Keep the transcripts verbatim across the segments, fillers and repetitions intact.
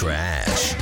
Trash.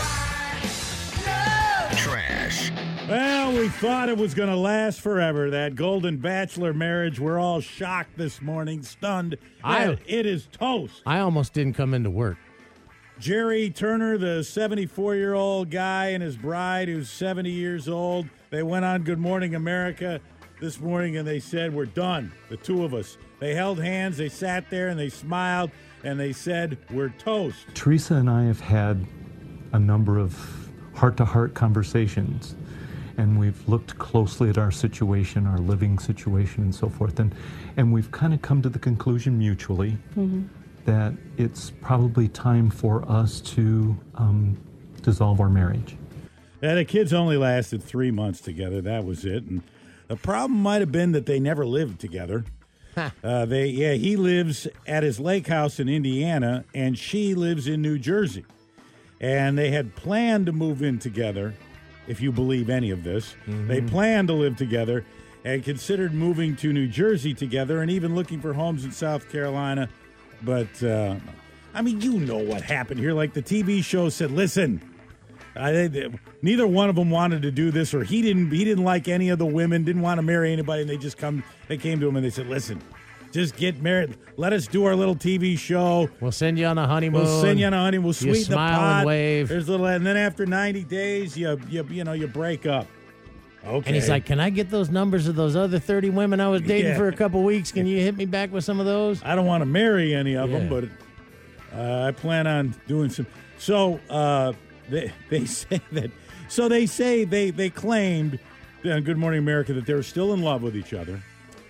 Trash. Well, we thought it was going to last forever, that Golden Bachelor marriage. We're all shocked this morning, stunned. I, it is toast. I almost didn't come into work. Jerry Turner, the seventy-four-year-old guy, and his bride, who's seventy years old, they went on Good Morning America this morning, and they said, we're done, the two of us. They held hands, they sat there, and they smiled, and they said, we're toast. Teresa and I have had a number of heart-to-heart conversations, and we've looked closely at our situation, our living situation, and so forth, and, and we've kind of come to the conclusion mutually mm-hmm. that it's probably time for us to um, dissolve our marriage. Yeah, the kids only lasted three months together. That was it. And the problem might have been that they never lived together. uh, they, yeah, he lives at his lake house in Indiana, and she lives in New Jersey. And they had planned to move in together, if you believe any of this. Mm-hmm. They planned to live together and considered moving to New Jersey together and even looking for homes in South Carolina. But, uh, I mean, you know what happened here. Like the T V show said, listen, I, they, neither one of them wanted to do this, or he didn't He didn't like any of the women, didn't want to marry anybody, and they just come, they came to him and they said, listen, just get married. Let us do our little T V show. We'll send you on a honeymoon. We'll send you on a honeymoon. We'll sweeten the pot. Smile and wave. There's a little, and then after ninety days, you, you, you know, you break up. Okay. And he's like, can I get those numbers of those other thirty women I was dating yeah. for a couple weeks? Can you hit me back with some of those? I don't want to marry any of yeah. them, but uh, I plan on doing some. So uh, they they say that. So they say they they claimed on Good Morning America that they were still in love with each other.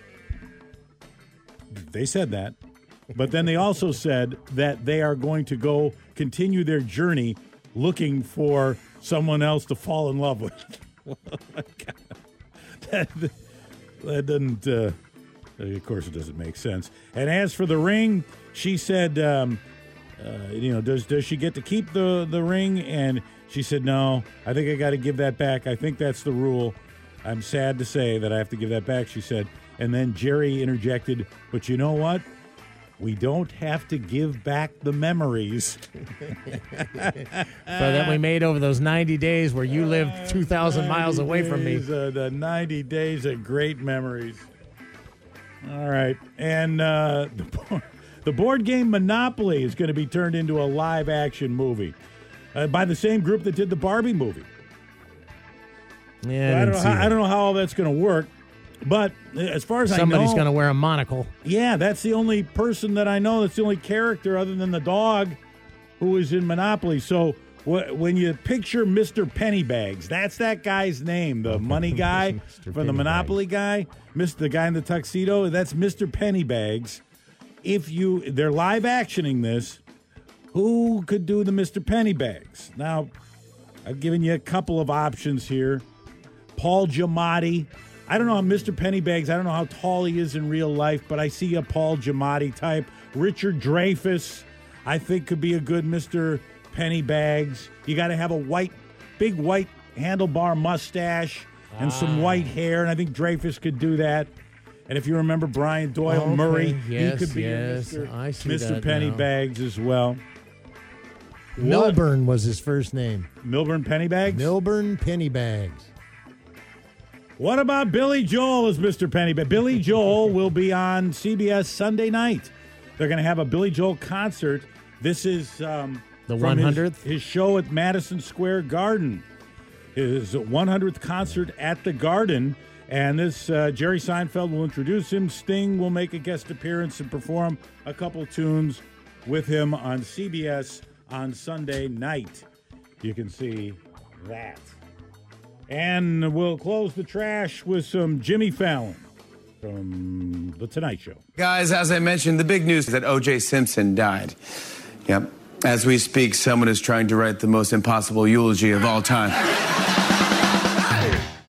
They said that, but then they also said that they are going to go continue their journey looking for someone else to fall in love with. that, that doesn't, uh, of course, it doesn't make sense. And as for the ring, she said, um, uh, you know, does does she get to keep the, the ring? And she said, no, I think I got to give that back. I think that's the rule. I'm sad to say that I have to give that back, she said. And then Jerry interjected, but you know what? We don't have to give back the memories that we made over those ninety days where you lived two thousand miles away from me. Uh, the ninety days of great memories. All right. And uh, the, the board game Monopoly is going to be turned into a live-action movie uh, by the same group that did the Barbie movie. Yeah, I, I, don't, know how, I don't know how all that's going to work. But as far as Somebody's I know... Somebody's going to wear a monocle. Yeah, that's the only person that I know. That's the only character other than the dog who is in Monopoly. So wh- when you picture Mister Pennybags, that's that guy's name, the money guy from the Monopoly guy, Mister the guy in the tuxedo. That's Mister Pennybags. If you... They're live-actioning this. Who could do the Mister Pennybags? Now, I've given you a couple of options here. Paul Giamatti... I don't know how Mister Pennybags, I don't know how tall he is in real life, but I see a Paul Giamatti type. Richard Dreyfuss, I think, could be a good Mister Pennybags. You got to have a white, big white handlebar mustache and ah. some white hair, and I think Dreyfuss could do that. And if you remember Brian Doyle okay. Murray, yes, he could be yes. Mister I see Mister that Pennybags now. as well. Milburn what? was his first name. Milburn Pennybags? Milburn Pennybags. What about Billy Joel as Mister Pennybags? Billy Joel will be on C B S Sunday night. They're going to have a Billy Joel concert. This is um, the one hundredth? His, his show at Madison Square Garden. His one hundredth concert at the Garden. And this uh, Jerry Seinfeld will introduce him. Sting will make a guest appearance and perform a couple tunes with him on C B S on Sunday night. You can see that. And we'll close the trash with some Jimmy Fallon from The Tonight Show. Guys, as I mentioned, the big news is that O J Simpson died. Yep. As we speak, someone is trying to write the most impossible eulogy of all time.